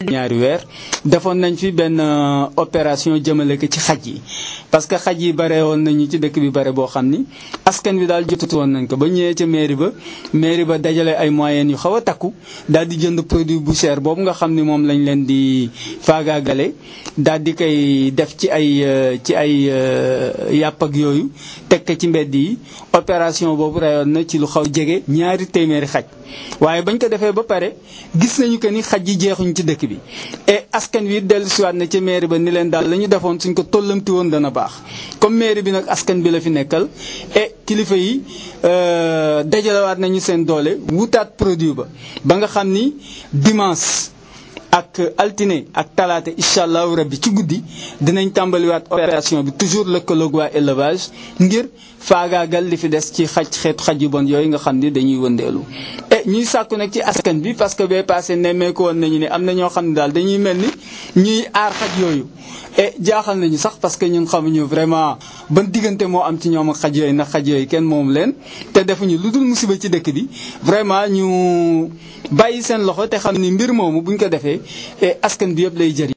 ñaari weer defoon nañ fi benn opération jëmale ko ci xaj yi parce que xaj yi bare woon nañu ci dëkk bi bare boo xam ni askan wi daal jotutu woon nañ ko ba ñëwee ca mairie ba dajale ay moyens yu xaw a takku daal di jënd produit bu cher boobu nga xam ni moom lañ leen di faagaagale daal di koy def ci ay yàpp ak yooyu teg ko ci mbedd yi opération boobu rayoon na ci lu xaw jege 200 xaj waaye bañ ko defee ba pare gis nañu que ni xaj yi jeexuñ ci dëkk bi et askan wi dellusiwaat na ci mairie ba ni leen daal la ñu defoon suñ ko tollamti woon dana baax comme mairie bi nag askan bi la fi nekkal et kilifa yi dajalewaat nañu seen doole wutaat produit ba nga xam ni dimanche ak altine ak talaata incha allahu rabbi ci guddi dinañ tàmbaliwaat opération bi toujours lëkkaloog waa élevage ngir faagaagal li fi des ci xeetu xaj yu bon yooyu nga xam ni dañuy wëndeelu. et ñuy sàkku nag ci askan bi parce que bee passé nemmeeku woon nañu ne am na ñoo xam ne daal dañuy mel ni ñuy aar xaj yooyu. et jaaxal nañu sax parce que ñun xamuñu vraiment ban diggante moo am ci ñoom ak xaj yooyu ndax xaj yooyu kenn moom leen te defuñu lu dul musiba ci dëkk bi vraiment ñu bàyyi seen loxo te xam ni mbir moomu buñ ko defee askan bi yëpp lay jëriñ.